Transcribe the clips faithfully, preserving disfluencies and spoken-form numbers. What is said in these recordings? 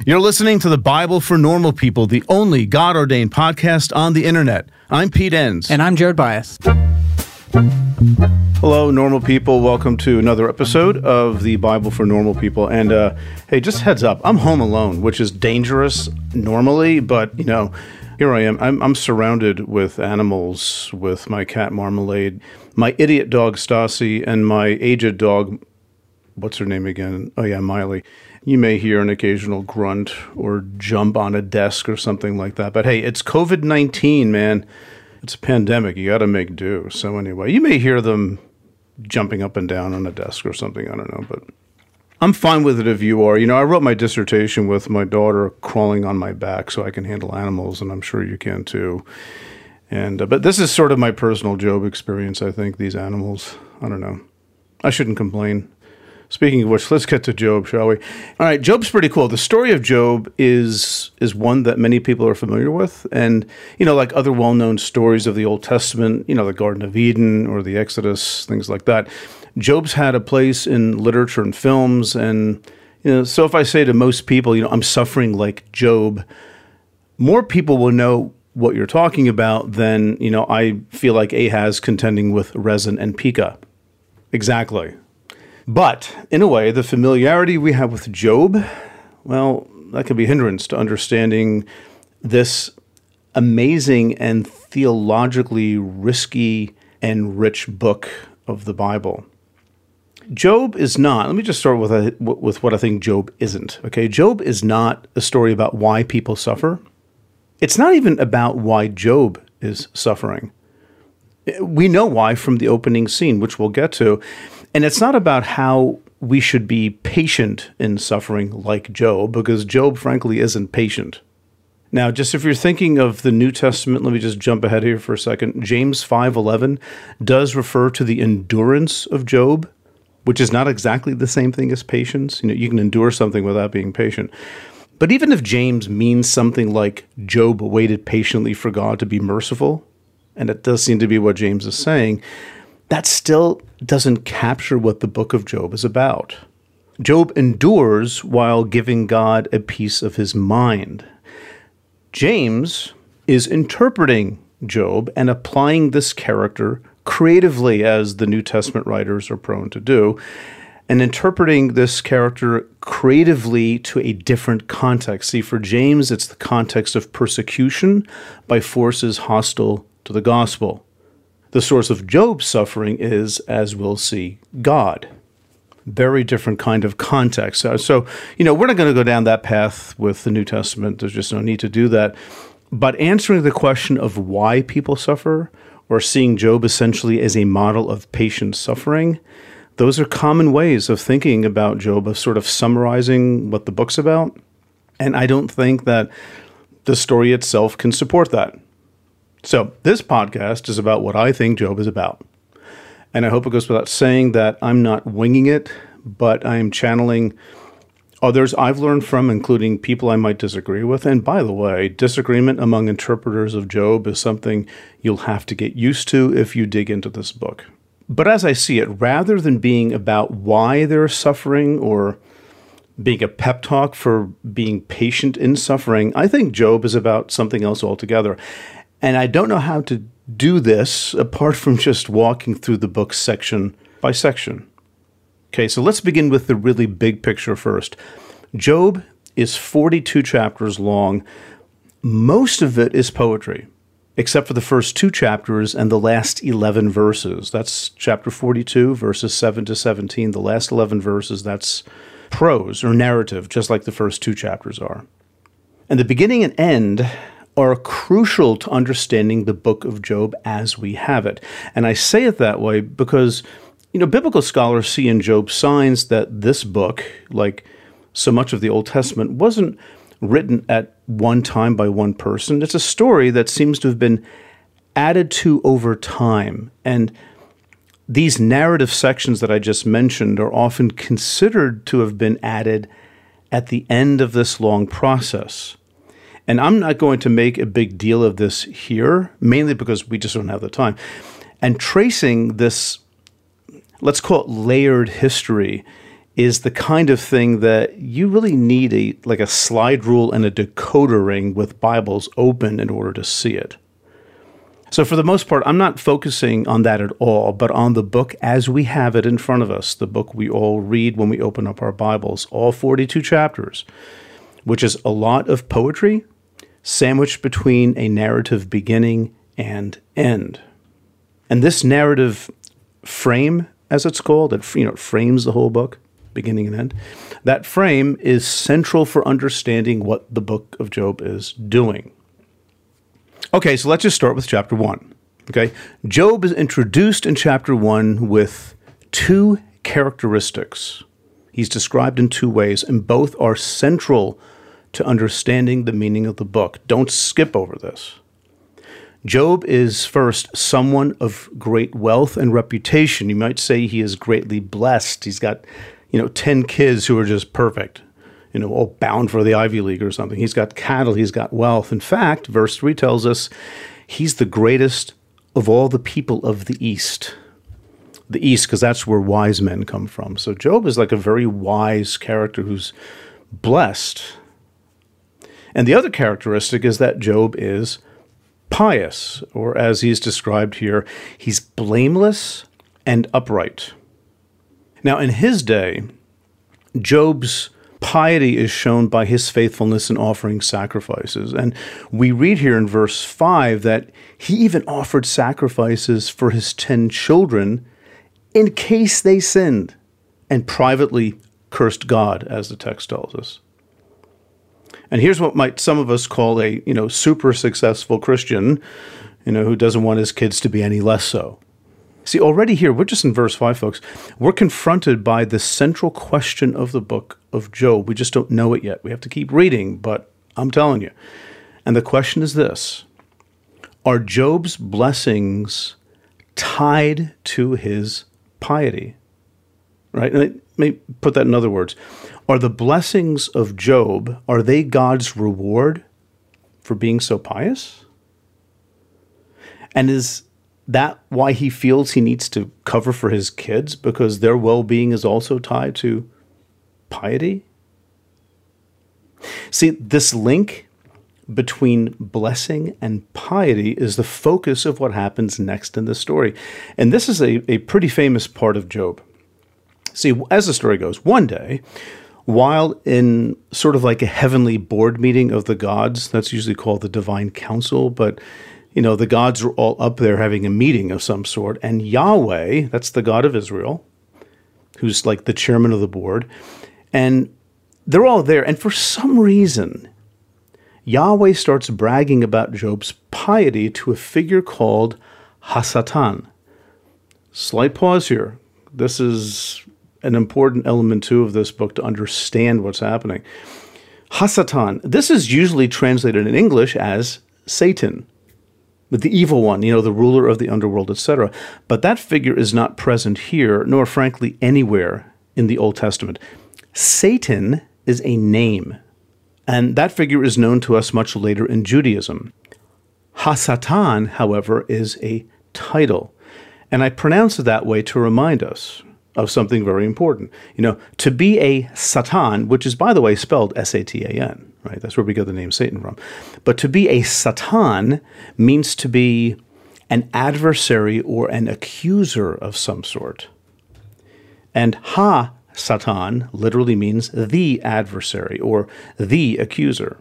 You're listening to the Bible for Normal People, the only God-ordained podcast on the internet. I'm Pete Enns. And I'm Jared Bias. Hello, normal people. Welcome to another episode of the Bible for Normal People. And uh, hey, just heads up, I'm home alone, which is dangerous normally, but, you know, here I am. I'm, I'm surrounded with animals, with my cat Marmalade, my idiot dog Stassi, and my aged dog, what's her name again? Oh, yeah, Miley. You may hear an occasional grunt or jump on a desk or something like that. But hey, it's covid nineteen, man. It's a pandemic. You got to make do. So anyway, you may hear them jumping up and down on a desk or something. I don't know, but I'm fine with it if you are. You know, I wrote my dissertation with my daughter crawling on my back so I can handle animals, and I'm sure you can too. And uh, but this is sort of my personal Job experience, I think, these animals. I don't know. I shouldn't complain. Speaking of which, let's get to Job, shall we? All right, Job's pretty cool. The story of Job is is one that many people are familiar with. And, you know, like other well-known stories of the Old Testament, you know, the Garden of Eden or the Exodus, things like that. Job's had a place in literature and films. And, you know, so if I say to most people, you know, I'm suffering like Job, more people will know what you're talking about than, you know, I feel like Ahaz contending with Rezin and Pekah. Exactly. But, in a way, the familiarity we have with Job, well, that can be a hindrance to understanding this amazing and theologically risky and rich book of the Bible. Job is not, let me just start with, a, with what I think Job isn't. Okay, Job is not a story about why people suffer. It's not even about why Job is suffering. We know why from the opening scene, which we'll get to. And it's not about how we should be patient in suffering like Job, because Job, frankly, isn't patient. Now, just if you're thinking of the New Testament, let me just jump ahead here for a second. James five eleven does refer to the endurance of Job, which is not exactly the same thing as patience. You know, you can endure something without being patient. But even if James means something like Job waited patiently for God to be merciful, and it does seem to be what James is saying, that still doesn't capture what the book of Job is about. Job endures while giving God a piece of his mind. James is interpreting Job and applying this character creatively, as the New Testament writers are prone to do, and interpreting this character creatively to a different context. See, for James, it's the context of persecution by forces hostile to the gospel. The source of Job's suffering is, as we'll see, God. Very different kind of context. So, you know, we're not going to go down that path with the New Testament. There's just no need to do that. But answering the question of why people suffer, or seeing Job essentially as a model of patient suffering, those are common ways of thinking about Job, of sort of summarizing what the book's about. And I don't think that the story itself can support that. So this podcast is about what I think Job is about. And I hope it goes without saying that I'm not winging it, but I am channeling others I've learned from, including people I might disagree with. And by the way, disagreement among interpreters of Job is something you'll have to get used to if you dig into this book. But as I see it, rather than being about why they're suffering or being a pep talk for being patient in suffering, I think Job is about something else altogether. And I don't know how to do this apart from just walking through the book section by section. Okay, so let's begin with the really big picture first. Job is forty-two chapters long. Most of it is poetry, except for the first two chapters and the last eleven verses. That's chapter forty-two, verses seven to seventeen. The last eleven verses, that's prose or narrative, just like the first two chapters are. And the beginning and end are crucial to understanding the book of Job as we have it. And I say it that way because, you know, biblical scholars see in Job signs that this book, like so much of the Old Testament, wasn't written at one time by one person. It's a story that seems to have been added to over time. And these narrative sections that I just mentioned are often considered to have been added at the end of this long process. And I'm not going to make a big deal of this here, mainly because we just don't have the time. And tracing this, let's call it layered history, is the kind of thing that you really need a like a slide rule and a decoder ring with Bibles open in order to see it. So for the most part, I'm not focusing on that at all, but on the book as we have it in front of us, the book we all read when we open up our Bibles, all forty-two chapters, which is a lot of poetry sandwiched between a narrative beginning and end. And this narrative frame, as it's called, it, you know, it frames the whole book, beginning and end. That frame is central for understanding what the book of Job is doing. Okay, so let's just start with chapter one. Okay, Job is introduced in chapter one with two characteristics. He's described in two ways, and both are central to understanding the meaning of the book. Don't skip over this. Job is first someone of great wealth and reputation. You might say he is greatly blessed. He's got, you know, ten kids who are just perfect, you know, all bound for the Ivy League or something. He's got cattle, he's got wealth. In fact, verse three tells us he's the greatest of all the people of the East. The East, because that's where wise men come from. So Job is like a very wise character who's blessed. And the other characteristic is that Job is pious, or as he's described here, he's blameless and upright. Now, in his day, Job's piety is shown by his faithfulness in offering sacrifices. And we read here in verse five that he even offered sacrifices for his ten children in case they sinned, and privately cursed God, as the text tells us. And here's what might some of us call a, you know, super successful Christian, you know, who doesn't want his kids to be any less so. See, already here, we're just in verse five, folks. We're confronted by the central question of the book of Job. We just don't know it yet. We have to keep reading, but I'm telling you. And the question is this: are Job's blessings tied to his piety? Right? And let me put that in other words. Are the blessings of Job, are they God's reward for being so pious? And is that why he feels he needs to cover for his kids, because their well-being is also tied to piety? See, this link between blessing and piety is the focus of what happens next in the story. And this is a, a pretty famous part of Job. See, as the story goes, one day, while in sort of like a heavenly board meeting of the gods, that's usually called the divine council, but, you know, the gods are all up there having a meeting of some sort, and Yahweh, that's the God of Israel, who's like the chairman of the board, and they're all there, and for some reason, Yahweh starts bragging about Job's piety to a figure called Hasatan. Slight pause here. This is an important element, too, of this book to understand what's happening. Hasatan, this is usually translated in English as Satan, the evil one, you know, the ruler of the underworld, et cetera. But that figure is not present here, nor frankly anywhere in the Old Testament. Satan is a name, and that figure is known to us much later in Judaism. Hasatan, however, is a title, and I pronounce it that way to remind us of something very important. You know, to be a Satan, which is, by the way, spelled S A T A N, right? That's where we get the name Satan from. But to be a Satan means to be an adversary or an accuser of some sort. And Ha-Satan literally means the adversary or the accuser.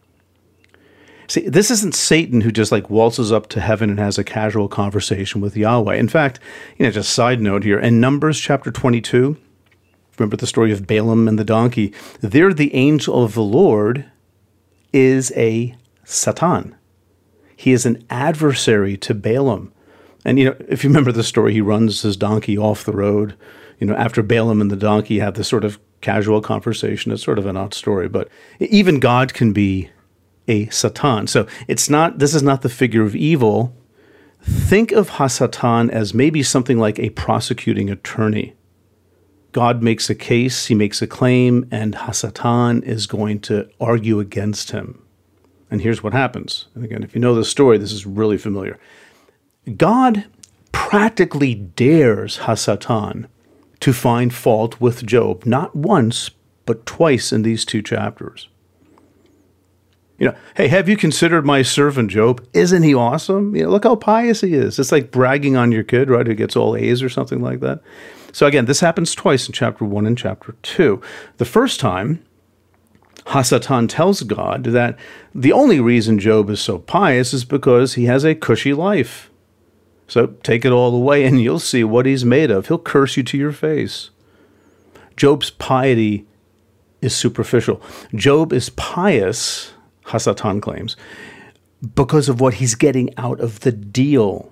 See, this isn't Satan who just like waltzes up to heaven and has a casual conversation with Yahweh. In fact, you know, just a side note here, in Numbers chapter twenty-two, remember the story of Balaam and the donkey, there the angel of the Lord is a Satan. He is an adversary to Balaam. And, you know, if you remember the story, he runs his donkey off the road. You know, after Balaam and the donkey have this sort of casual conversation. It's sort of an odd story, but even God can be a Satan. So it's not, this is not the figure of evil. Think of Hasatan as maybe something like a prosecuting attorney. God makes a case, he makes a claim, and Hasatan is going to argue against him. And here's what happens. And again, if you know the story, this is really familiar. God practically dares Hasatan to find fault with Job, not once, but twice in these two chapters. You know, hey, have you considered my servant Job? Isn't he awesome? You know, look how pious he is. It's like bragging on your kid, right, who gets all A's or something like that. So again, this happens twice in chapter one and chapter two. The first time, Hasatan tells God that the only reason Job is so pious is because he has a cushy life. So take it all away and you'll see what he's made of. He'll curse you to your face. Job's piety is superficial. Job is pious, Hasatan claims, because of what he's getting out of the deal.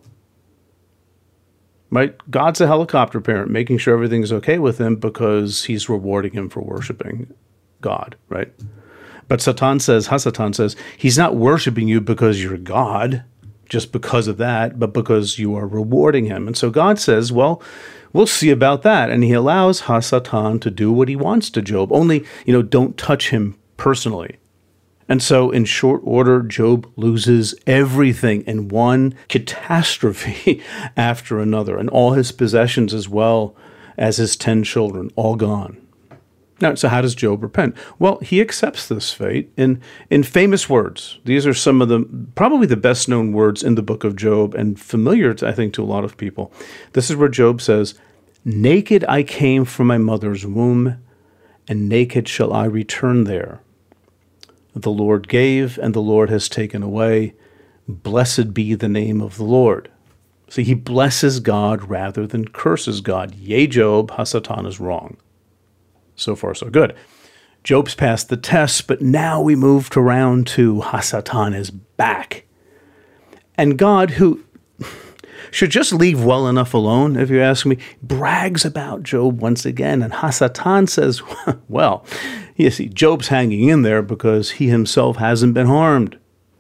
Right? God's a helicopter parent, making sure everything's okay with him because he's rewarding him for worshiping God, right? But Satan says, Hasatan says, he's not worshiping you because you're God, just because of that, but because you are rewarding him. And so God says, well, we'll see about that. And he allows Hasatan to do what he wants to Job, only, you know, don't touch him personally. And so in short order, Job loses everything in one catastrophe after another, and all his possessions as well as his ten children, all gone. Now, so how does Job repent? Well, he accepts this fate in, in famous words. These are some of the, probably the best known words in the book of Job and familiar, to, I think, to a lot of people. This is where Job says, "Naked I came from my mother's womb, and naked shall I return there. The Lord gave, and the Lord has taken away. Blessed be the name of the Lord." See, he blesses God rather than curses God. Yea, Job, Hasatan is wrong. So far, so good. Job's passed the test, but now we move to round two. Hasatan is back. And God, who should just leave well enough alone, if you ask me, brags about Job once again. And Hasatan says, well, you see, Job's hanging in there because he himself hasn't been harmed.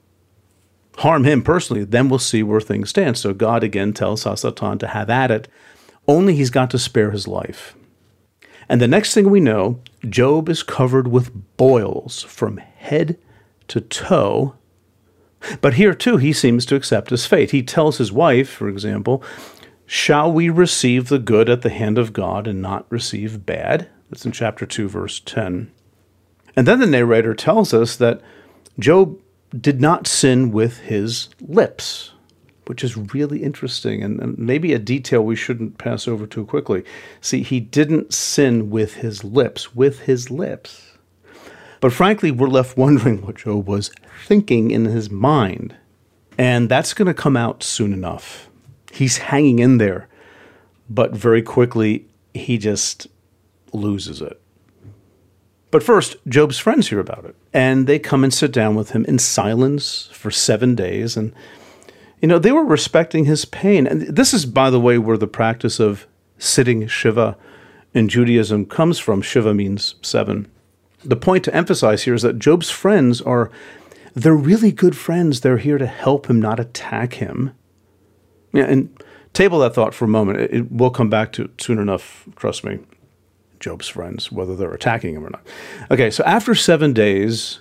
Harm him personally, then we'll see where things stand. So God again tells Hasatan to have at it, only he's got to spare his life. And the next thing we know, Job is covered with boils from head to toe. But here, too, he seems to accept his fate. He tells his wife, for example, "Shall we receive the good at the hand of God and not receive bad?" That's in chapter two, verse ten. And then the narrator tells us that Job did not sin with his lips, which is really interesting and, and maybe a detail we shouldn't pass over too quickly. See, he didn't sin with his lips, with his lips. But frankly, we're left wondering what Job was thinking in his mind. And that's going to come out soon enough. He's hanging in there, but very quickly, he just loses it. But first, Job's friends hear about it, and they come and sit down with him in silence for seven days, and you know, they were respecting his pain. And this is, by the way, where the practice of sitting Shiva in Judaism comes from. Shiva means seven. The point to emphasize here is that Job's friends are, they're really good friends. They're here to help him, not attack him. Yeah, and table that thought for a moment. It, it will come back to it soon enough, trust me. Job's friends, whether they're attacking him or not. Okay, so after seven days,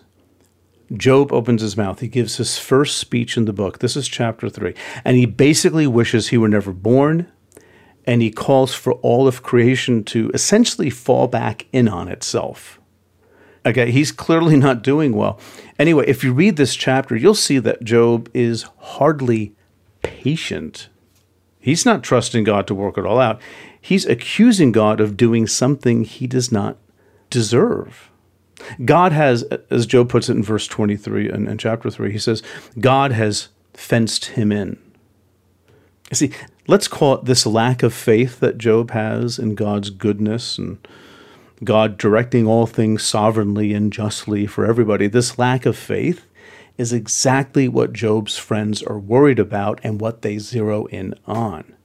Job opens his mouth. He gives his first speech in the book. This is chapter three. And he basically wishes he were never born, and he calls for all of creation to essentially fall back in on itself. Okay, he's clearly not doing well. Anyway, if you read this chapter, you'll see that Job is hardly patient. He's not trusting God to work it all out. He's accusing God of doing something he does not deserve. God has, as Job puts it in verse twenty-three in, in chapter three, he says, God has fenced him in. You see, let's call it this lack of faith that Job has in God's goodness and God directing all things sovereignly and justly for everybody. This lack of faith is exactly what Job's friends are worried about and what they zero in on.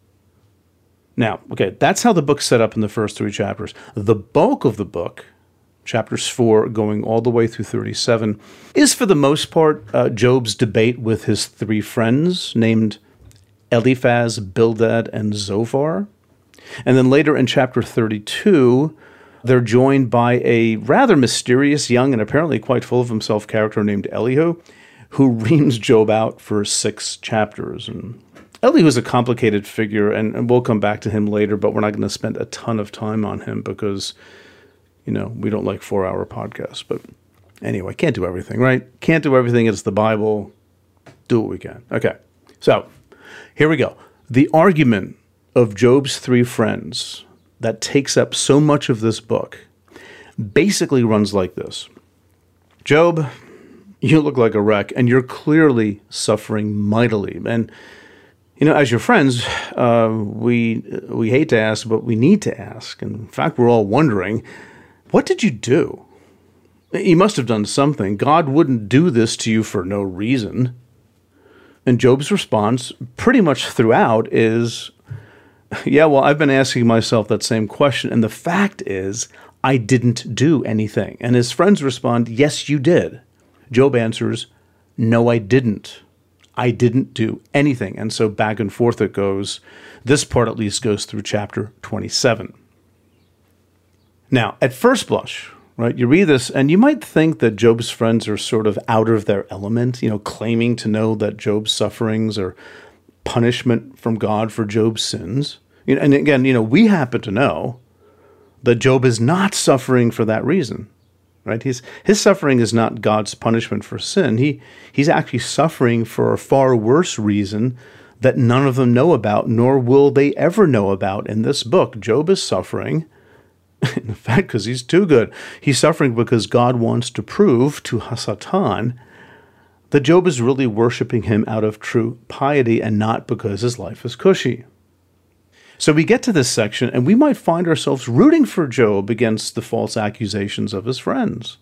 Now, okay, that's how the book's set up in the first three chapters. The bulk of the book, chapters four going all the way through thirty-seven, is for the most part uh, Job's debate with his three friends named Eliphaz, Bildad, and Zophar. And then later in chapter thirty-two, they're joined by a rather mysterious, young, and apparently quite full of himself character named Elihu, who reams Job out for six chapters. And Elihu is a complicated figure, and, and we'll come back to him later, but we're not going to spend a ton of time on him because, you know, we don't like four-hour podcasts. But anyway, can't do everything, right? Can't do everything. It's the Bible. Do what we can. Okay, so here we go. The argument of Job's three friends that takes up so much of this book basically runs like this. Job, you look like a wreck, and you're clearly suffering mightily. And, you know, as your friends, uh, we we hate to ask, but we need to ask. And in fact, we're all wondering, what did you do? You must have done something. God wouldn't do this to you for no reason. And Job's response pretty much throughout is, yeah, well, I've been asking myself that same question. And the fact is, I didn't do anything. And his friends respond, yes, you did. Job answers, no, I didn't. I didn't do anything. And so back and forth it goes. This part at least goes through chapter twenty-seven. Now, at first blush, right, you read this and you might think that Job's friends are sort of out of their element, you know, claiming to know that Job's sufferings are punishment from God for Job's sins. And again, you know, we happen to know that Job is not suffering for that reason, right? His, his suffering is not God's punishment for sin. He, he's actually suffering for a far worse reason that none of them know about, nor will they ever know about in this book. Job is suffering, in fact, because he's too good. He's suffering because God wants to prove to Hasatan that Job is really worshiping him out of true piety and not because his life is cushy. So we get to this section, and we might find ourselves rooting for Job against the false accusations of his friends.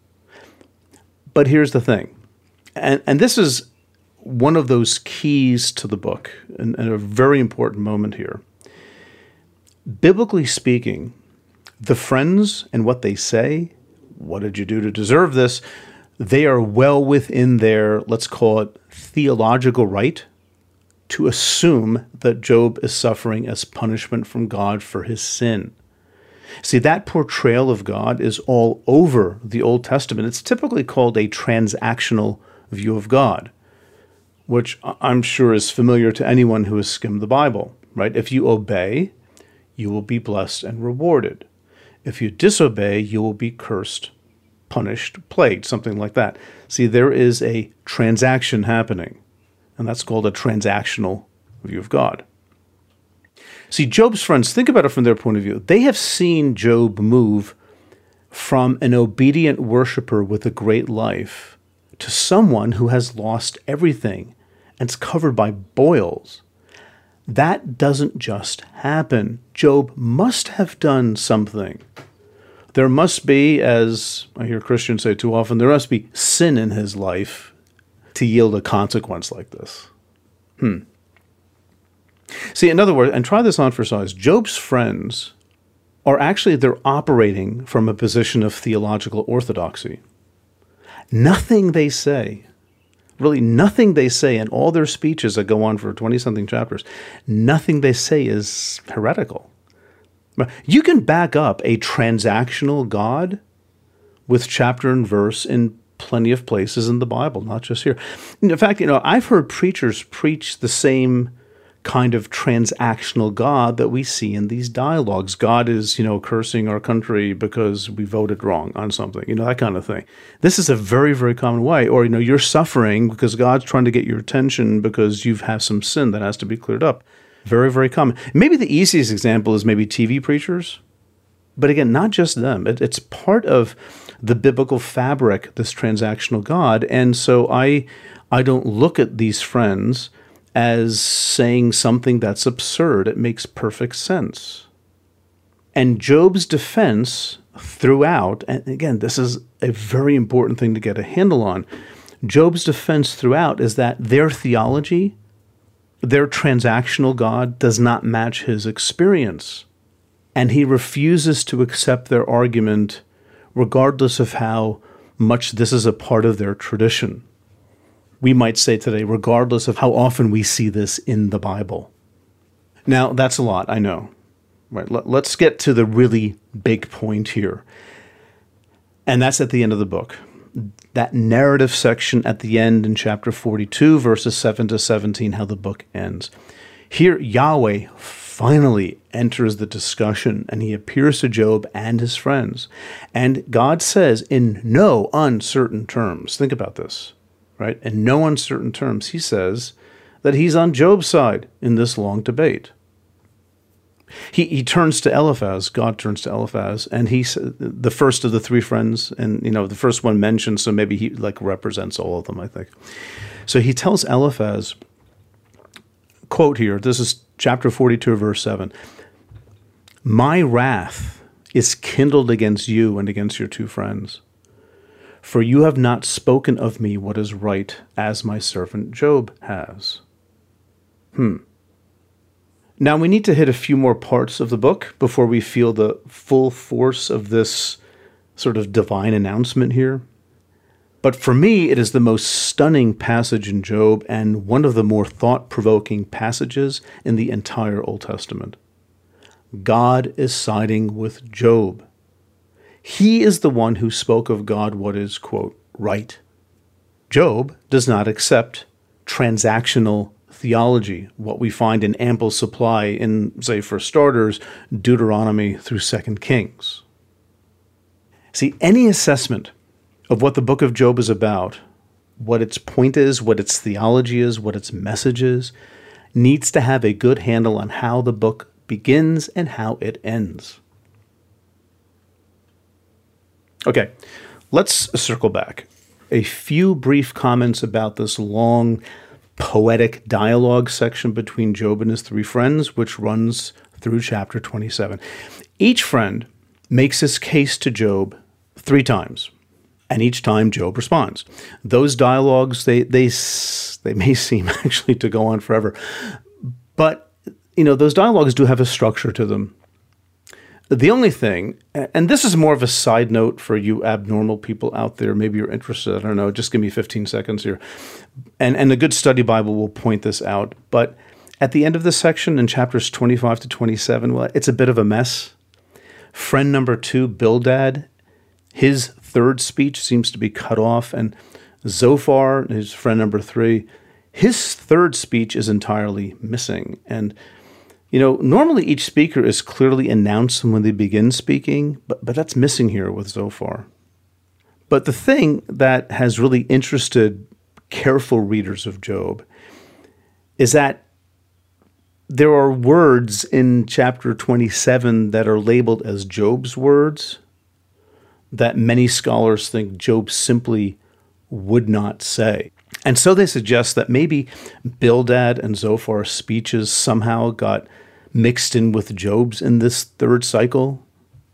But here's the thing, and, and this is one of those keys to the book, and, and a very important moment here. Biblically speaking, the friends and what they say, what did you do to deserve this, they are well within their, let's call it, theological right to assume that Job is suffering as punishment from God for his sin. See, that portrayal of God is all over the Old Testament. It's typically called a transactional view of God, which I'm sure is familiar to anyone who has skimmed the Bible, right? If you obey, you will be blessed and rewarded. If you disobey, you will be cursed, punished, plagued, something like that. See, there is a transaction happening. And that's called a transactional view of God. See, Job's friends, think about it from their point of view. They have seen Job move from an obedient worshiper with a great life to someone who has lost everything and is covered by boils. That doesn't just happen. Job must have done something. There must be, as I hear Christians say too often, there must be sin in his life to yield a consequence like this. Hmm. See, in other words, and try this on for size, Job's friends are actually, they're operating from a position of theological orthodoxy. Nothing they say, really nothing they say in all their speeches that go on for twenty-something chapters, nothing they say is heretical. You can back up a transactional God with chapter and verse in plenty of places in the Bible, not just here. In fact, you know, I've heard preachers preach the same kind of transactional God that we see in these dialogues. God is, you know, cursing our country because we voted wrong on something, you know, that kind of thing. This is a very, very common way. Or, you know, you're suffering because God's trying to get your attention because you've had some sin that has to be cleared up. Very, very common. Maybe the easiest example is maybe T V preachers. But again, not just them. It, it's part of the biblical fabric, this transactional God. And so I, I don't look at these friends as saying something that's absurd. It makes perfect sense. And Job's defense throughout, and again, this is a very important thing to get a handle on, Job's defense throughout is that their theology, their transactional God, does not match his experience. And he refuses to accept their argument regardless of how much this is a part of their tradition. We might say today, regardless of how often we see this in the Bible. Now, that's a lot, I know. Right? Let's get to the really big point here. And that's at the end of the book. that narrative section at the end in chapter forty-two, verses seven to seventeen, how the book ends. Here, Yahweh finally enters the discussion, and he appears to Job and his friends. And God says in no uncertain terms, think about this, right? In no uncertain terms, he says that he's on Job's side in this long debate. He he turns to Eliphaz, God turns to Eliphaz, and he's the first of the three friends, and you know, the first one mentioned, so maybe he like represents all of them, I think. So he tells Eliphaz, quote here, this is chapter forty-two, verse seven, "My wrath is kindled against you and against your two friends, for you have not spoken of me what is right, as my servant Job has." Hmm. Now, we need to hit a few more parts of the book before we feel the full force of this sort of divine announcement here. But for me, it is the most stunning passage in Job and one of the more thought-provoking passages in the entire Old Testament. God is siding with Job. He is the one who spoke of God what is, quote, right. Job does not accept transactional theology, what we find in ample supply in, say, for starters, Deuteronomy through Second Kings. See, any assessment of what the book of Job is about, what its point is, what its theology is, what its message is, needs to have a good handle on how the book begins and how it ends. Okay, let's circle back. A few brief comments about this long poetic dialogue section between Job and his three friends, which runs through chapter twenty-seven. Each friend makes his case to Job three times, and each time Job responds. Those dialogues, they they they may seem actually to go on forever, but you know, those dialogues do have a structure to them. The only thing, and this is more of a side note for you abnormal people out there, maybe you're interested, I don't know, just give me fifteen seconds here. And, and a good study Bible will point this out. But at the end of this section in chapters twenty-five to twenty-seven, well, it's a bit of a mess. Friend number two, Bildad, his third speech seems to be cut off. And Zophar, his friend number three, his third speech is entirely missing. And you know, normally each speaker is clearly announced when they begin speaking, but, but that's missing here with Zophar. But the thing that has really interested careful readers of Job is that there are words in chapter twenty-seven that are labeled as Job's words that many scholars think Job simply would not say. And so they suggest that maybe Bildad and Zophar's speeches somehow got mixed in with Job's in this third cycle.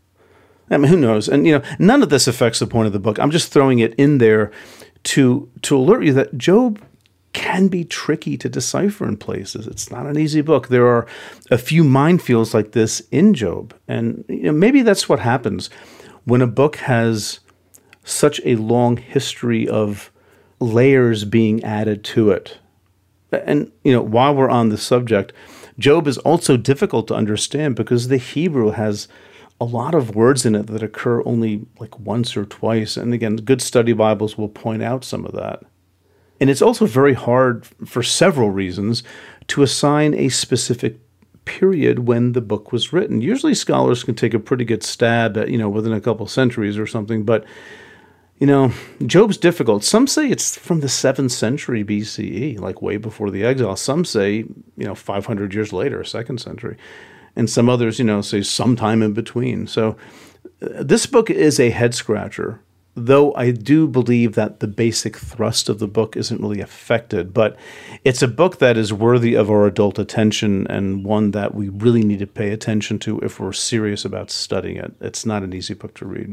I mean, who knows? And, you know, none of this affects the point of the book. I'm just throwing it in there to, to alert you that Job can be tricky to decipher in places. It's not an easy book. There are a few minefields like this in Job. And you know, maybe that's what happens when a book has such a long history of layers being added to it. And, you know, while we're on the subject, Job is also difficult to understand because the Hebrew has a lot of words in it that occur only like once or twice. And again, good study Bibles will point out some of that. And it's also very hard for several reasons to assign a specific period when the book was written. Usually scholars can take a pretty good stab at, you know, within a couple centuries or something, but you know, Job's difficult. Some say it's from the seventh century B C E, like way before the exile. Some say, you know, five hundred years later, second century. And some others, you know, say sometime in between. So uh, this book is a head-scratcher, though I do believe that the basic thrust of the book isn't really affected. But it's a book that is worthy of our adult attention and one that we really need to pay attention to if we're serious about studying it. It's not an easy book to read.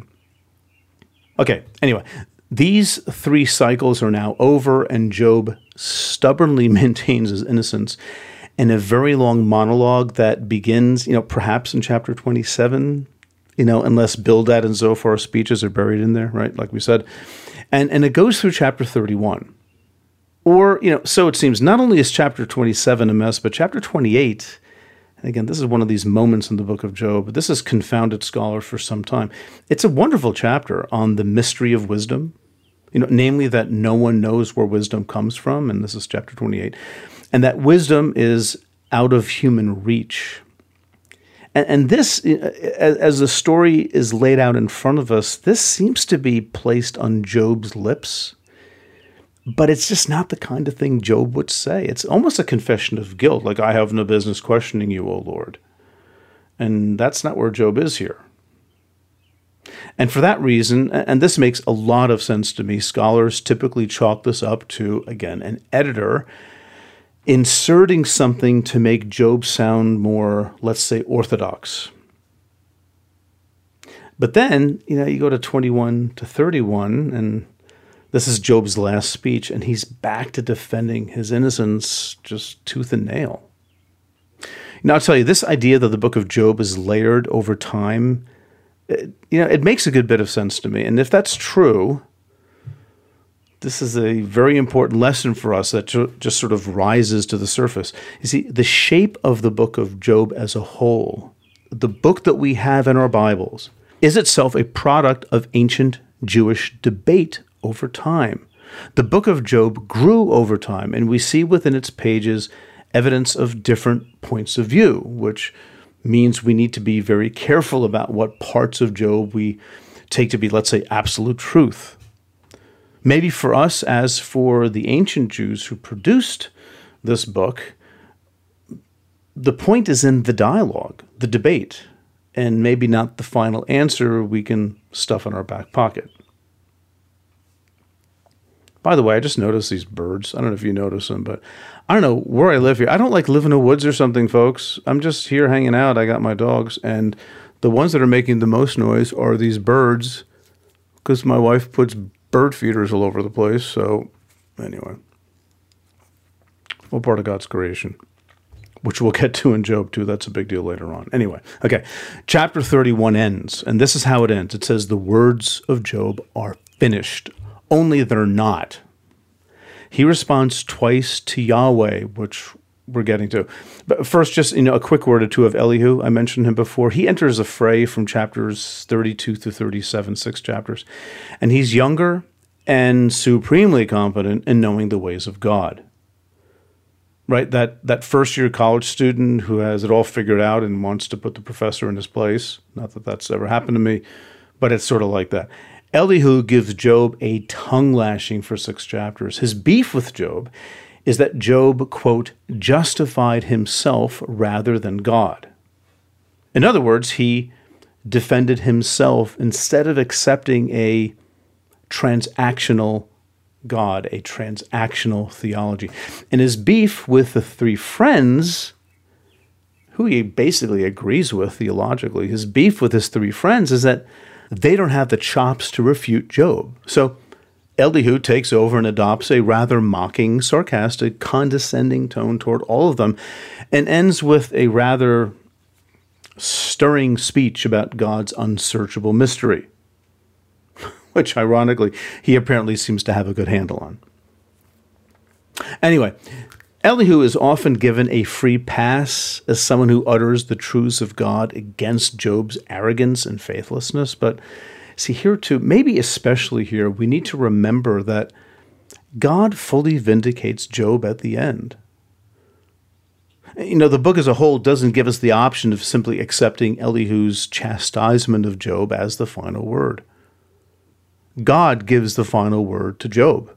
Okay, anyway, these three cycles are now over, and Job stubbornly maintains his innocence in a very long monologue that begins, you know, perhaps in chapter twenty-seven, you know, unless Bildad and Zophar's speeches are buried in there, right, like we said. And, and it goes through chapter thirty-one. Or, you know, so it seems not only is chapter twenty-seven a mess, but chapter twenty-eight, and again, this is one of these moments in the book of Job. This has confounded scholars for some time. It's a wonderful chapter on the mystery of wisdom, You know, namely that no one knows where wisdom comes from, and this is chapter twenty-eight, and that wisdom is out of human reach. And, and this, as, as the story is laid out in front of us, this seems to be placed on Job's lips. But it's just not the kind of thing Job would say. It's almost a confession of guilt, like, I have no business questioning you, O Lord. And that's not where Job is here. And for that reason, and this makes a lot of sense to me, scholars typically chalk this up to, again, an editor inserting something to make Job sound more, let's say, orthodox. But then, you know, you go to twenty-one to thirty-one, and this is Job's last speech, and he's back to defending his innocence just tooth and nail. Now, I'll tell you, this idea that the book of Job is layered over time, it, you know, it makes a good bit of sense to me. And if that's true, this is a very important lesson for us that just sort of rises to the surface. You see, the shape of the book of Job as a whole, the book that we have in our Bibles, is itself a product of ancient Jewish debate over time. The book of Job grew over time, and we see within its pages evidence of different points of view, which means we need to be very careful about what parts of Job we take to be, let's say, absolute truth. Maybe for us, as for the ancient Jews who produced this book, the point is in the dialogue, the debate, and maybe not the final answer we can stuff in our back pocket. By the way, I just noticed these birds. I don't know if you notice them, but I don't know where I live here. I don't like live in the woods or something, folks. I'm just here hanging out. I got my dogs, and the ones that are making the most noise are these birds, because my wife puts bird feeders all over the place. So anyway, all part of God's creation, which we'll get to in Job too. That's a big deal later on. Anyway, okay, chapter thirty-one ends, and this is how it ends. It says, the words of Job are finished, only they're not. He responds twice to Yahweh, which we're getting to. But first, just, you know, a quick word or two of Elihu. I mentioned him before. He enters the fray from chapters thirty-two through thirty-seven, six chapters. And he's younger and supremely competent in knowing the ways of God. Right? That that first-year college student who has it all figured out and wants to put the professor in his place. Not that that's ever happened to me, but it's sort of like that. Elihu gives Job a tongue lashing for six chapters. His beef with Job is that Job, quote, justified himself rather than God. In other words, he defended himself instead of accepting a transactional God, a transactional theology. And his beef with the three friends, who he basically agrees with theologically, his beef with his three friends is that they don't have the chops to refute Job. So Elihu takes over and adopts a rather mocking, sarcastic, condescending tone toward all of them, and ends with a rather stirring speech about God's unsearchable mystery, which, ironically, he apparently seems to have a good handle on. Anyway, Elihu is often given a free pass as someone who utters the truths of God against Job's arrogance and faithlessness. But see, here too, maybe especially here, we need to remember that God fully vindicates Job at the end. You know, the book as a whole doesn't give us the option of simply accepting Elihu's chastisement of Job as the final word. God gives the final word to Job.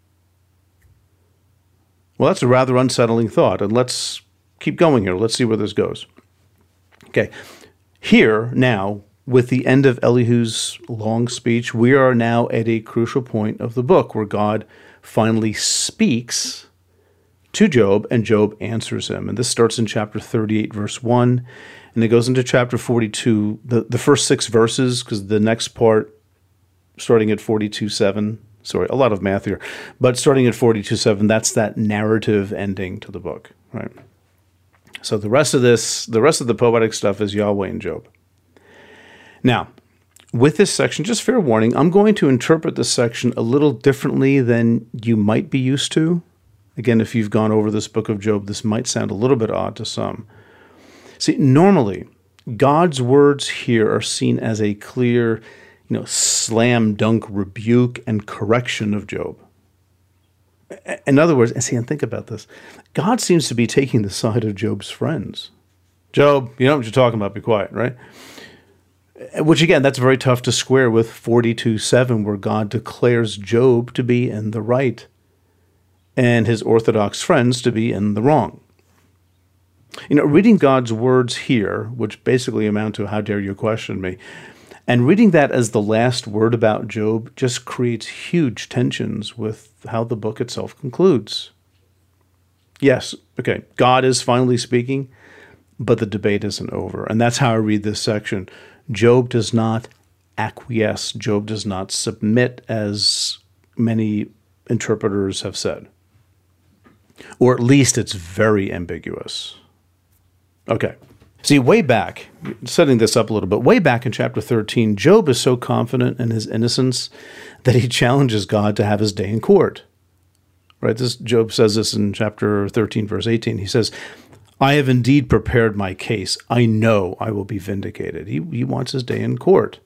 Well, that's a rather unsettling thought, and let's keep going here. Let's see where this goes. Okay, here now, with the end of Elihu's long speech, we are now at a crucial point of the book where God finally speaks to Job, and Job answers him. And this starts in chapter thirty-eight, verse one, and it goes into chapter forty-two, the, the first six verses, because the next part, starting at forty-two seven, sorry, a lot of math here, but starting at forty-two seven, that's that narrative ending to the book, right? So the rest of this, the rest of the poetic stuff is Yahweh and Job. Now, with this section, just fair warning, I'm going to interpret this section a little differently than you might be used to. Again, if you've gone over this book of Job, this might sound a little bit odd to some. See, normally, God's words here are seen as a clear, you you know, slam dunk rebuke and correction of Job. In other words, and see, and think about this, God seems to be taking the side of Job's friends. Job, you know what you're talking about, be quiet, right? Which, again, that's very tough to square with forty-two seven, where God declares Job to be in the right and his orthodox friends to be in the wrong. You know, reading God's words here, which basically amount to, how dare you question me, and reading that as the last word about Job just creates huge tensions with how the book itself concludes. Yes, okay, God is finally speaking, but the debate isn't over. And that's how I read this section. Job does not acquiesce. Job does not submit, as many interpreters have said. Or at least it's very ambiguous. Okay. See, way back, setting this up a little bit, way back in chapter thirteen, Job is so confident in his innocence that he challenges God to have his day in court. Right? This Job says this in chapter thirteen, verse eighteen. He says, I have indeed prepared my case. I know I will be vindicated. He, he wants his day in court.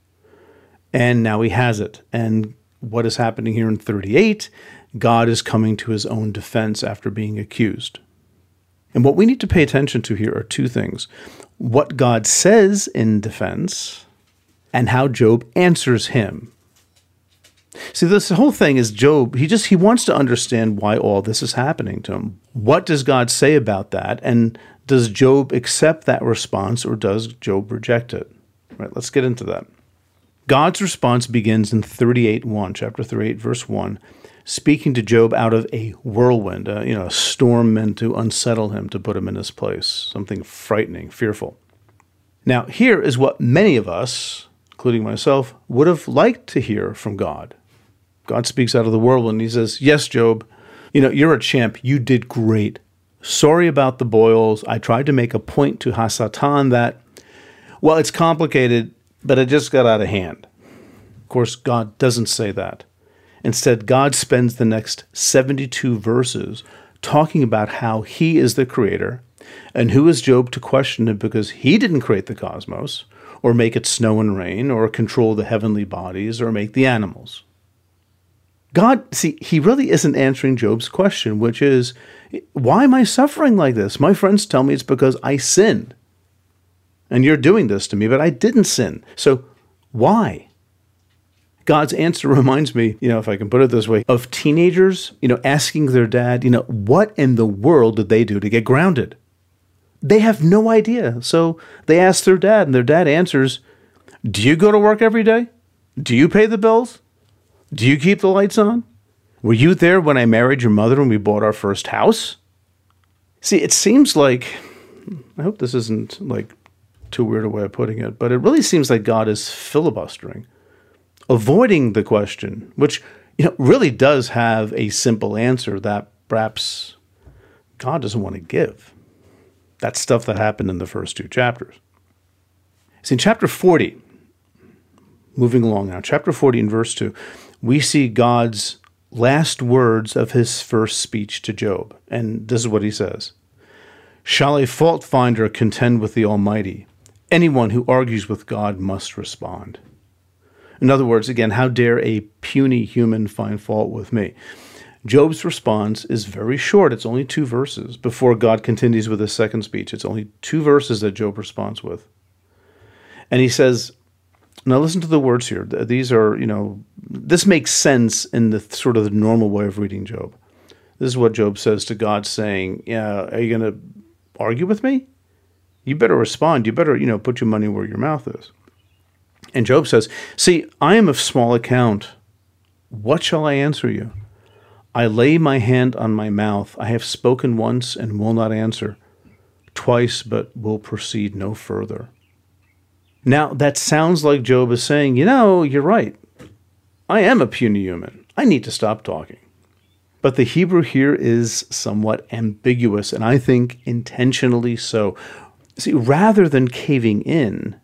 And now he has it. And what is happening here in thirty-eight? God is coming to his own defense after being accused. And what we need to pay attention to here are two things. What God says in defense and how Job answers him. See, this whole thing is Job, he just, he wants to understand why all this is happening to him. What does God say about that? And does Job accept that response, or does Job reject it? Right, let's get into that. God's response begins in thirty-eight one, chapter thirty-eight, verse one, speaking to Job out of a whirlwind, uh, you know, a storm meant to unsettle him, to put him in his place, something frightening, fearful. Now, here is what many of us, including myself, would have liked to hear from God. God speaks out of the whirlwind. He says, yes, Job, you know, you're a champ. You did great. Sorry about the boils. I tried to make a point to Hasatan that, well, it's complicated, but it just got out of hand. Of course, God doesn't say that. Instead, God spends the next seventy-two verses talking about how he is the creator, and who is Job to question him, because he didn't create the cosmos, or make it snow and rain, or control the heavenly bodies, or make the animals. God, see, he really isn't answering Job's question, which is, why am I suffering like this? My friends tell me it's because I sinned. And you're doing this to me, but I didn't sin. So why? God's answer reminds me, you know, if I can put it this way, of teenagers, you know, asking their dad, you know, what in the world did they do to get grounded? They have no idea. So they ask their dad, and their dad answers, do you go to work every day? Do you pay the bills? Do you keep the lights on? Were you there when I married your mother and we bought our first house? See, it seems like, I hope this isn't like too weird a way of putting it, but it really seems like God is filibustering, avoiding the question, which, you know, really does have a simple answer that perhaps God doesn't want to give. That's stuff that happened in the first two chapters. See, in chapter forty, moving along now, chapter forty and verse two, we see God's last words of his first speech to Job. And this is what he says. Shall a fault finder contend with the Almighty? Anyone who argues with God must respond. In other words, again, how dare a puny human find fault with me? Job's response is very short. It's only two verses before God continues with his second speech. It's only two verses that Job responds with. And he says, now listen to the words here. These are, you know, this makes sense in the sort of the normal way of reading Job. This is what Job says to God, saying, yeah, are you going to argue with me? You better respond. You better, you know, put your money where your mouth is. And Job says, see, I am of small account. What shall I answer you? I lay my hand on my mouth. I have spoken once and will not answer, twice but will proceed no further. Now, that sounds like Job is saying, you know, you're right. I am a puny human. I need to stop talking. But the Hebrew here is somewhat ambiguous, and I think intentionally so. See, rather than caving in,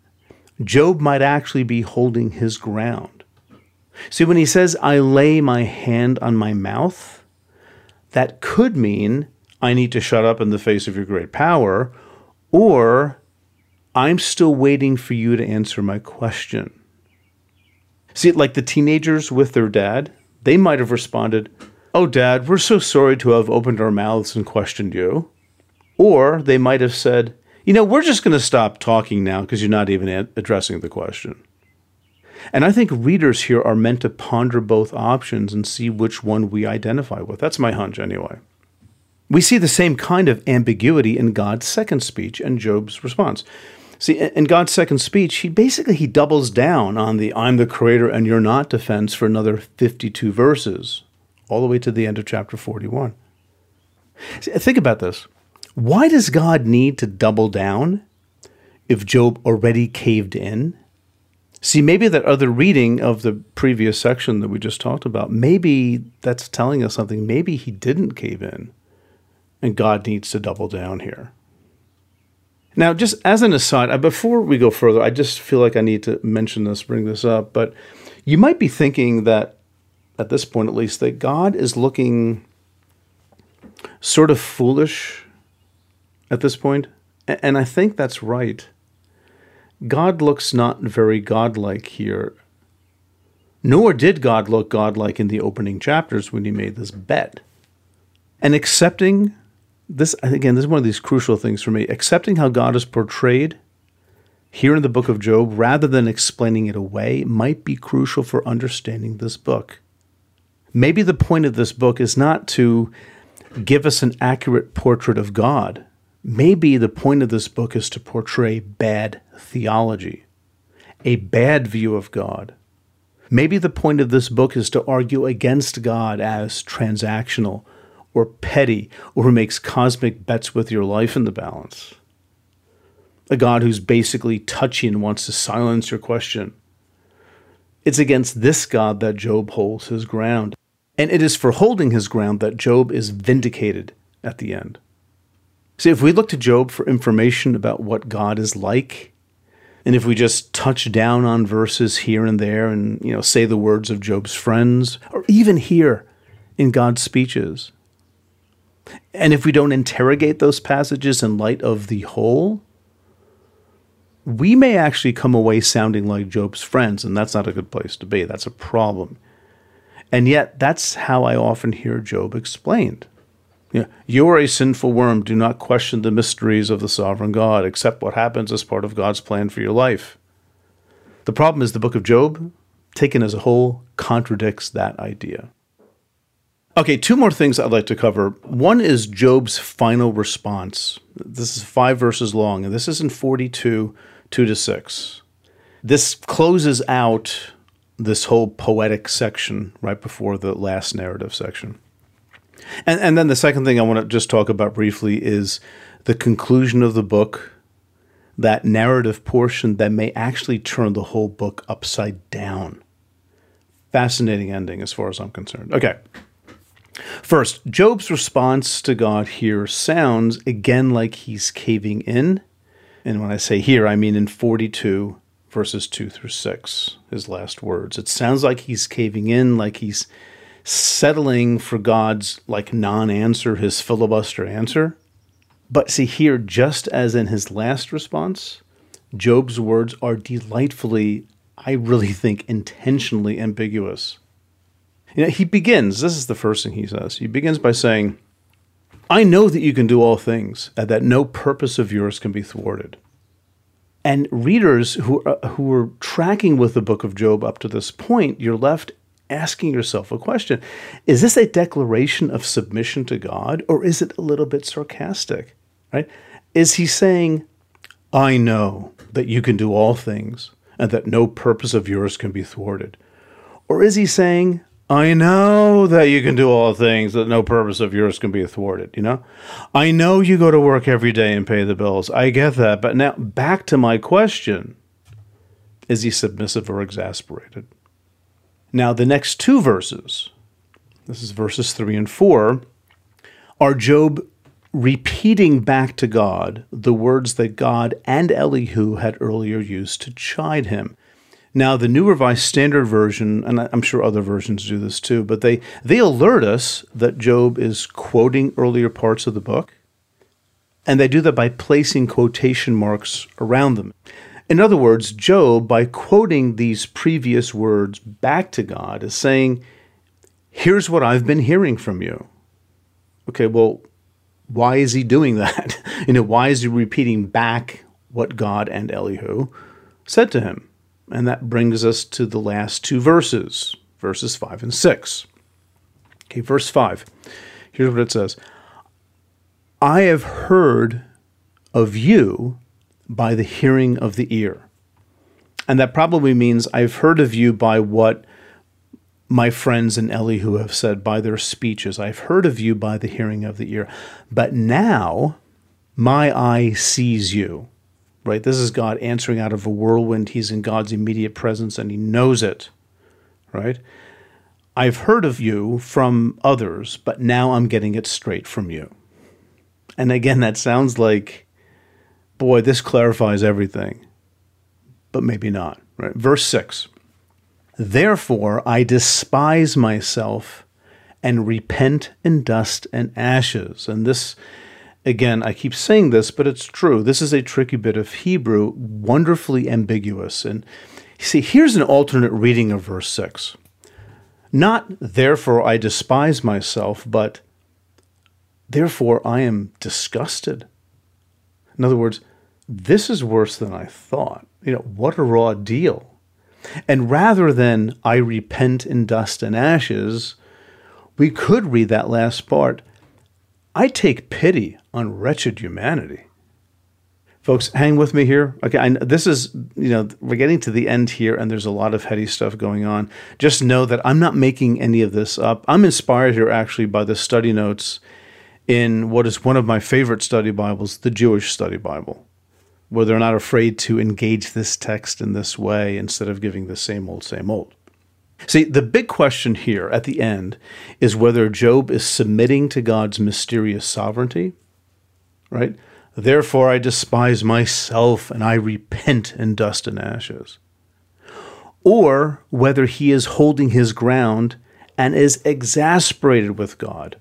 Job might actually be holding his ground. See, when he says, I lay my hand on my mouth, that could mean I need to shut up in the face of your great power, or I'm still waiting for you to answer my question. See, like the teenagers with their dad, they might have responded, "Oh, Dad, we're so sorry to have opened our mouths and questioned you." Or they might have said, "You know, we're just going to stop talking now because you're not even a- addressing the question." And I think readers here are meant to ponder both options and see which one we identify with. That's my hunch anyway. We see the same kind of ambiguity in God's second speech and Job's response. See, in God's second speech, he basically he doubles down on the "I'm the creator and you're not" defense for another fifty-two verses, all the way to the end of chapter forty-one. See, think about this. Why does God need to double down if Job already caved in? See, maybe that other reading of the previous section that we just talked about, maybe that's telling us something. Maybe he didn't cave in, and God needs to double down here. Now, just as an aside, before we go further, I just feel like I need to mention this, bring this up, but you might be thinking that, at this point at least, that God is looking sort of foolish at this point, and I think that's right. God looks not very godlike here, nor did God look godlike in the opening chapters when he made this bet. And accepting this, again, this is one of these crucial things for me, accepting how God is portrayed here in the book of Job, rather than explaining it away, might be crucial for understanding this book. Maybe the point of this book is not to give us an accurate portrait of God. Maybe the point of this book is to portray bad theology, a bad view of God. Maybe the point of this book is to argue against God as transactional or petty, or who makes cosmic bets with your life in the balance. A God who's basically touchy and wants to silence your question. It's against this God that Job holds his ground. And it is for holding his ground that Job is vindicated at the end. See, if we look to Job for information about what God is like, and if we just touch down on verses here and there and, you know, say the words of Job's friends, or even here in God's speeches, and if we don't interrogate those passages in light of the whole, we may actually come away sounding like Job's friends, and that's not a good place to be. That's a problem. And yet, that's how I often hear Job explained. You know, "You're a sinful worm. Do not question the mysteries of the sovereign God. Accept what happens as part of God's plan for your life." The problem is the book of Job, taken as a whole, contradicts that idea. Okay, two more things I'd like to cover. One is Job's final response. This is five verses long, and this is in forty-two, two to six. This closes out this whole poetic section right before the last narrative section. And, and then the second thing I want to just talk about briefly is the conclusion of the book, that narrative portion that may actually turn the whole book upside down. Fascinating ending as far as I'm concerned. Okay. First, Job's response to God here sounds again like he's caving in. And when I say here, I mean in forty-two, verses two through six, his last words. It sounds like he's caving in, like he's settling for God's like non-answer, his filibuster answer. But see here, just as in his last response, Job's words are delightfully, I really think, intentionally ambiguous. You know, he begins, this is the first thing he says, he begins by saying, "I know that you can do all things, and that no purpose of yours can be thwarted." And readers who are, who are tracking with the book of Job up to this point, you're left asking yourself a question. Is this a declaration of submission to God, or is it a little bit sarcastic? Right? Is he saying, "I know that you can do all things, and that no purpose of yours can be thwarted"? Or is he saying, "I know that you can do all things, that no purpose of yours can be thwarted," you know? "I know you go to work every day and pay the bills. I get that. But now back to my question. Is he submissive or exasperated?" Now, the next two verses, this is verses three and four, are Job repeating back to God the words that God and Elihu had earlier used to chide him. Now, the New Revised Standard Version, and I'm sure other versions do this too, but they, they alert us that Job is quoting earlier parts of the book, and they do that by placing quotation marks around them. In other words, Job, by quoting these previous words back to God, is saying, here's what I've been hearing from you. Okay, well, why is he doing that? You know, why is he repeating back what God and Elihu said to him? And that brings us to the last two verses, verses five and six. Okay, verse five. Here's what it says. I have heard of you by the hearing of the ear. And that probably means I've heard of you by what my friends and Elihu have said, by their speeches. I've heard of you by the hearing of the ear. But now my eye sees you. Right? This is God answering out of a whirlwind. He's in God's immediate presence and he knows it. Right? I've heard of you from others, but now I'm getting it straight from you. And again, that sounds like, boy, this clarifies everything. But maybe not. Right? Verse six. Therefore I despise myself and repent in dust and ashes. And this, again, I keep saying this, but it's true. This is a tricky bit of Hebrew, wonderfully ambiguous. And see, here's an alternate reading of verse six. Not, therefore I despise myself, but therefore I am disgusted. In other words, this is worse than I thought. You know, what a raw deal. And rather than I repent in dust and ashes, we could read that last part, I take pity on wretched humanity. Folks, hang with me here. Okay, I, this is, you know, we're getting to the end here, and there's a lot of heady stuff going on. Just know that I'm not making any of this up. I'm inspired here, actually, by the study notes in what is one of my favorite study Bibles, the Jewish Study Bible, where they're not afraid to engage this text in this way instead of giving the same old, same old. See, the big question here at the end is whether Job is submitting to God's mysterious sovereignty, right? Therefore I despise myself and I repent in dust and ashes. Or whether he is holding his ground and is exasperated with God.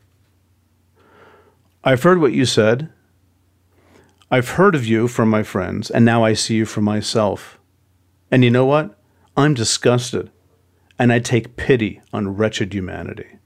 I've heard what you said. I've heard of you from my friends, and now I see you for myself. And you know what? I'm disgusted, and I take pity on wretched humanity.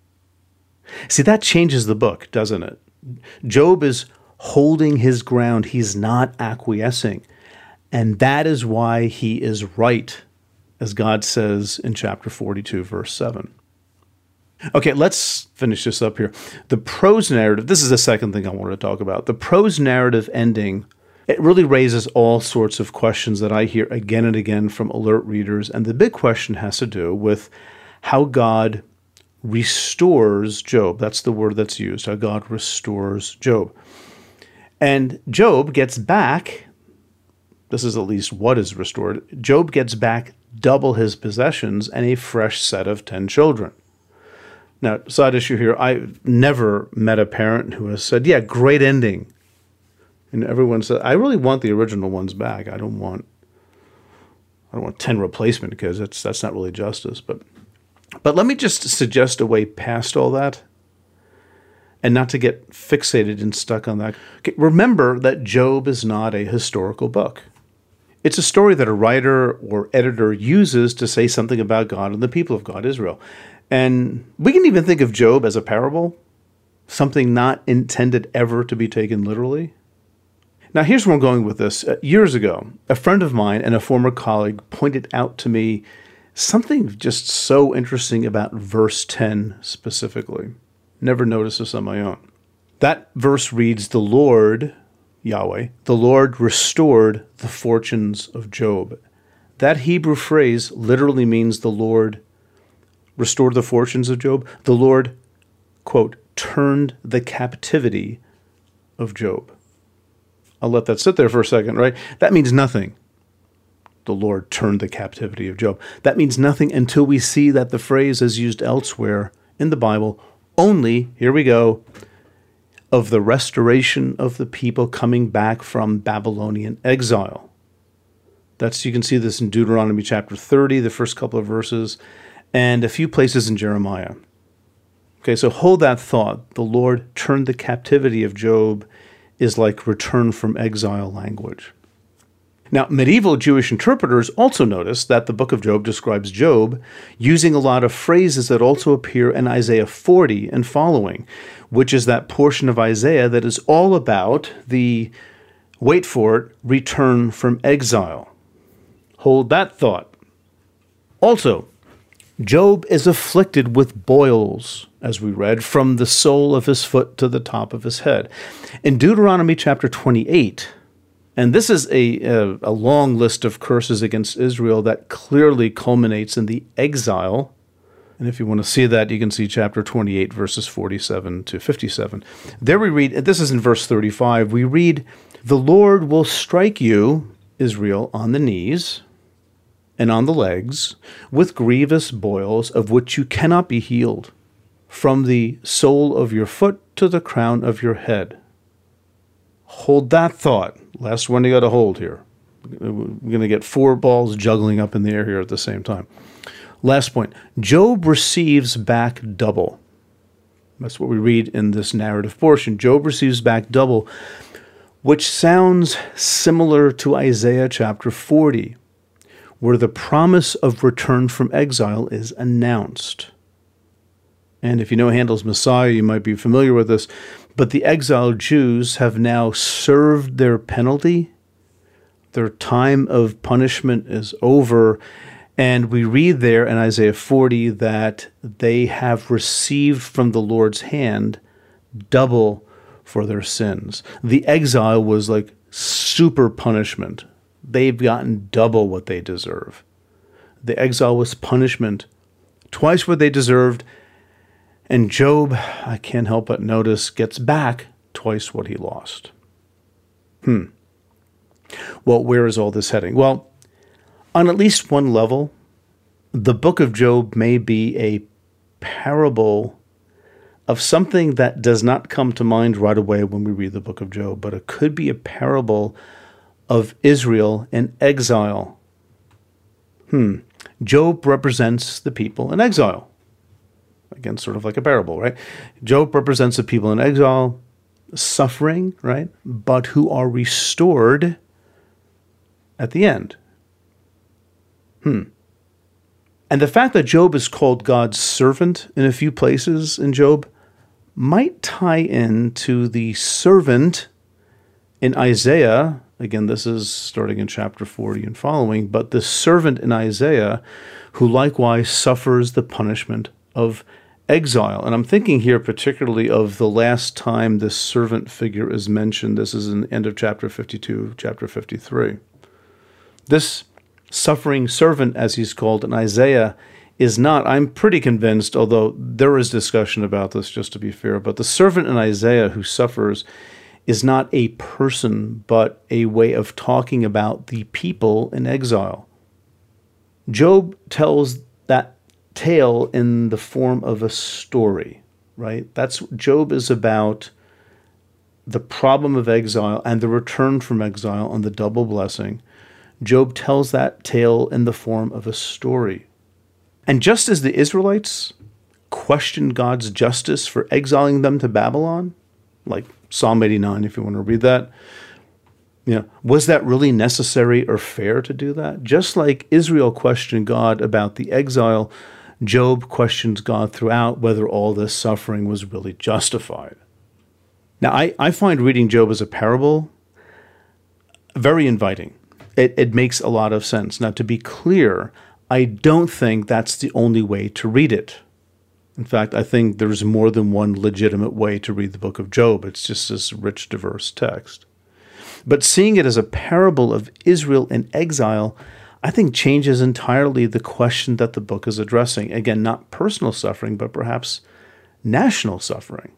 See, that changes the book, doesn't it? Job is holding his ground. He's not acquiescing. And that is why he is right, as God says in chapter forty-two, verse seven. Okay, let's finish this up here. The prose narrative, this is the second thing I wanted to talk about. The prose narrative ending, it really raises all sorts of questions that I hear again and again from alert readers. And the big question has to do with how God restores Job. That's the word that's used, how God restores Job. And Job gets back, this is at least what is restored, Job gets back double his possessions and a fresh set of ten children. Now, side issue here, I've never met a parent who has said, yeah, great ending. And everyone said, I really want the original ones back. I don't want I don't want ten replacement kids. That's that's not really justice. But but let me just suggest a way past all that and not to get fixated and stuck on that. Okay, remember that Job is not a historical book. It's a story that a writer or editor uses to say something about God and the people of God, Israel. And we can even think of Job as a parable, something not intended ever to be taken literally. Now, here's where I'm going with this. Uh, years ago, a friend of mine and a former colleague pointed out to me something just so interesting about verse ten specifically. Never noticed this on my own. That verse reads, the Lord, Yahweh, the Lord restored the fortunes of Job. That Hebrew phrase literally means the Lord restored the fortunes of Job. The Lord, quote, turned the captivity of Job. I'll let that sit there for a second, right? That means nothing. The Lord turned the captivity of Job. That means nothing until we see that the phrase is used elsewhere in the Bible only, here we go, of the restoration of the people coming back from Babylonian exile. That's, you can see this in Deuteronomy chapter thirty, the first couple of verses, and a few places in Jeremiah. Okay, so hold that thought. The Lord turned the captivity of Job is like return from exile language. Now, medieval Jewish interpreters also noticed that the book of Job describes Job using a lot of phrases that also appear in Isaiah forty and following, which is that portion of Isaiah that is all about the, wait for it, return from exile. Hold that thought. Also, Job is afflicted with boils, as we read, from the sole of his foot to the top of his head. In Deuteronomy chapter twenty-eight, and this is a, a, a long list of curses against Israel that clearly culminates in the exile. And if you want to see that, you can see chapter twenty-eight, verses forty-seven to fifty-seven. There we read, this is in verse thirty-five, we read, "The Lord will strike you, Israel, on the knees and on the legs with grievous boils of which you cannot be healed, from the sole of your foot to the crown of your head." Hold that thought. Last one you got to hold here. We're going to get four balls juggling up in the air here at the same time. Last point. Job receives back double. That's what we read in this narrative portion. Job receives back double, which sounds similar to Isaiah chapter forty, where the promise of return from exile is announced. And if you know Handel's Messiah, you might be familiar with this. But the exiled Jews have now served their penalty. Their time of punishment is over. And we read there in Isaiah forty that they have received from the Lord's hand double for their sins. The exile was like super punishment. They've gotten double what they deserve. The exile was punishment, twice what they deserved. And Job, I can't help but notice, gets back twice what he lost. Hmm. Well, where is all this heading? Well, on at least one level, the book of Job may be a parable of something that does not come to mind right away when we read the book of Job, but it could be a parable of Israel in exile. Hmm. Job represents the people in exile. Again, sort of like a parable, right? Job represents the people in exile, suffering, right? But who are restored at the end. Hmm. And the fact that Job is called God's servant in a few places in Job might tie in to the servant in Isaiah. Again, this is starting in chapter forty and following, but the servant in Isaiah who likewise suffers the punishment of exile. And I'm thinking here particularly of the last time this servant figure is mentioned. This is in the end of chapter fifty-two, chapter fifty-three. This suffering servant, as he's called in Isaiah, is not, I'm pretty convinced, although there is discussion about this, just to be fair, but the servant in Isaiah who suffers is not a person, but a way of talking about the people in exile. Job tells that tale in the form of a story, right? That's Job is about the problem of exile and the return from exile and the double blessing. Job tells that tale in the form of a story. And just as the Israelites questioned God's justice for exiling them to Babylon, like Psalm eighty-nine, if you want to read that, you know, was that really necessary or fair to do that? Just like Israel questioned God about the exile, Job questions God throughout whether all this suffering was really justified. Now, I, I find reading Job as a parable very inviting. It, it makes a lot of sense. Now, to be clear, I don't think that's the only way to read it. In fact, I think there's more than one legitimate way to read the book of Job. It's just this rich, diverse text. But seeing it as a parable of Israel in exile, I think changes entirely the question that the book is addressing. Again, not personal suffering, but perhaps national suffering.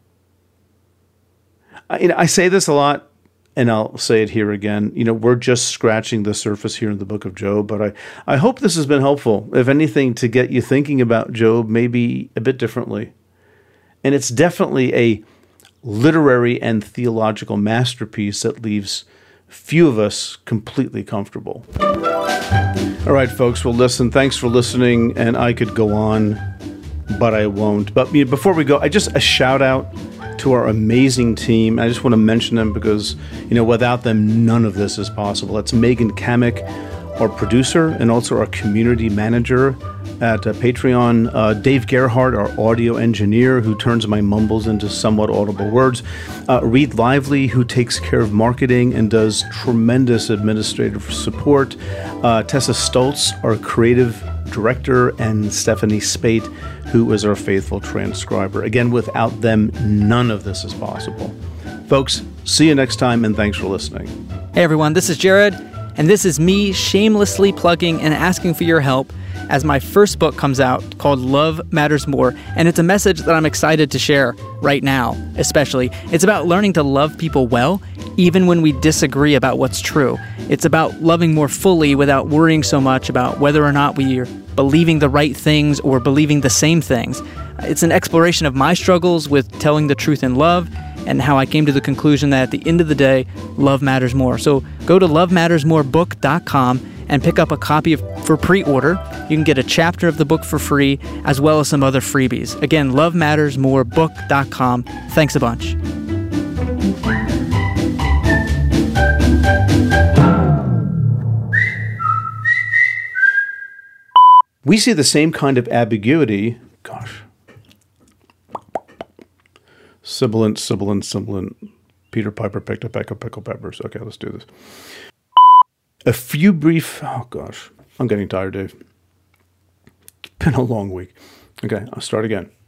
I, you know, I say this a lot, and I'll say it here again. You know, we're just scratching the surface here in the book of Job, but I, I hope this has been helpful, if anything, to get you thinking about Job maybe a bit differently. And it's definitely a literary and theological masterpiece that leaves few of us completely comfortable. All right, folks, well, listen, thanks for listening, and I could go on, but I won't. But you know, before we go, I just a shout out to our amazing team. I just want to mention them because, you know, without them, none of this is possible. That's Megan Kamek, our producer, and also our community manager at uh, Patreon. Uh, Dave Gerhardt, our audio engineer, who turns my mumbles into somewhat audible words. Uh, Reed Lively, who takes care of marketing and does tremendous administrative support. Uh, Tessa Stoltz, our creative director, and Stephanie Spate, who is our faithful transcriber. Again, without them, none of this is possible. Folks, see you next time, and thanks for listening. Hey everyone, this is Jared, and this is me shamelessly plugging and asking for your help as my first book comes out called Love Matters More, and it's a message that I'm excited to share right now, especially. It's about learning to love people well, even when we disagree about what's true. It's about loving more fully without worrying so much about whether or not we are believing the right things or believing the same things. It's an exploration of my struggles with telling the truth in love and how I came to the conclusion that at the end of the day, love matters more. So go to love matters more book dot com and pick up a copy of, for pre-order. You can get a chapter of the book for free, as well as some other freebies. Again, love matters more book dot com. Thanks a bunch. We see the same kind of ambiguity. Gosh. Sibilant, sibilant, sibilant. Peter Piper picked a peck of pickled peppers. Okay, let's do this. A few brief... Oh, gosh. I'm getting tired, Dave. It's been a long week. Okay, I'll start again.